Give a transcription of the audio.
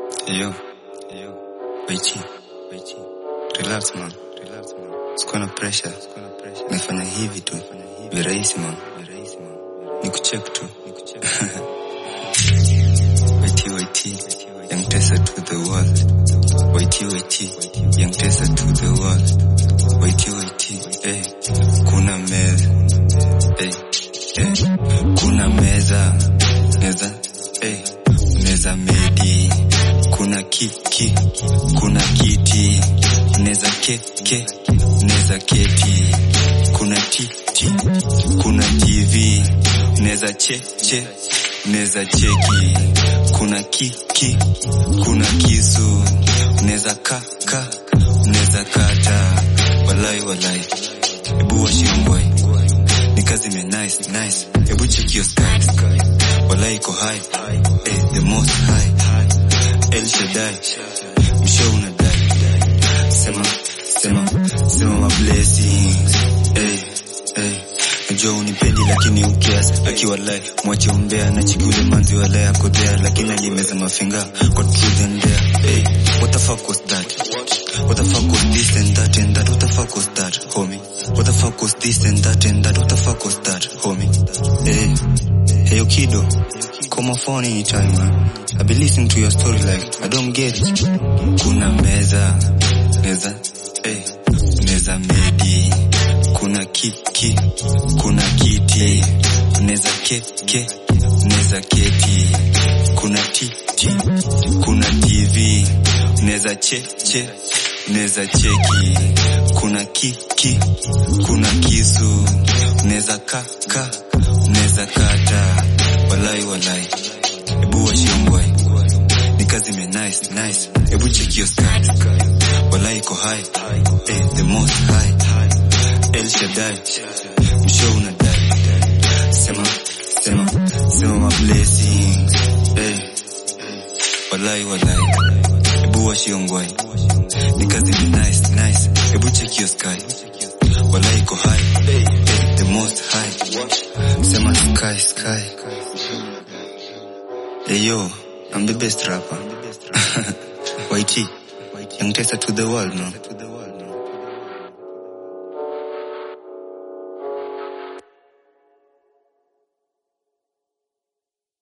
Yo, Waichi, relax man, sikuwa na pressure, nafanya hivi tu, virahisi man, nikucheck tu. Waiti, young Tessa to the world. Waiti, young Tessa to the world. Waiti, kuna meza, meza medi, kuna kiki, kuna kiti, neza keke, neza keti, kuna titi, kuna TV, neza cheche, neza cheki, kuna kiki, kuna kisu, neza kaka, neza kata, walai, ebu washiongoi, ni kazi me nice, ebu check your skies, walai ko high, the most high, El Shaddai, msho unadai, sema my blessings, najua unipendi lakini ukiasi, akiwa lai, mwache umbea, na chiki ule manzi wa lai ako there, lakini alimeza mafinga, kwa truth and dare, what the fuck was that? What the fuck was this and that and that? What the fuck was that, homie? What the fuck was this and that and that? What the fuck was that, homie? Hey yo kiddo, call my phone anytime, man. I be listening to your story like I don't get it. Kuna meza medi, kuna kiki, kuna kiti, neza keke, neza keti, kuna titi, kuna TV, neza cheche, neza cheki, kuna kiki, kuna kisu, neza kaka, neza kata, walai, ebu washiongoi, ni kazi me nice, ebu check your skies, walai ko high, the most high, El Shaddai, msho unadai, sema my blessings, walai, ebu washiongoi, ni kazi me nice, ebu check your sky, walai ko high, the most high, sema sky. Hey yo, I'm the best rapper. Waiti, young Tessa to the world, no?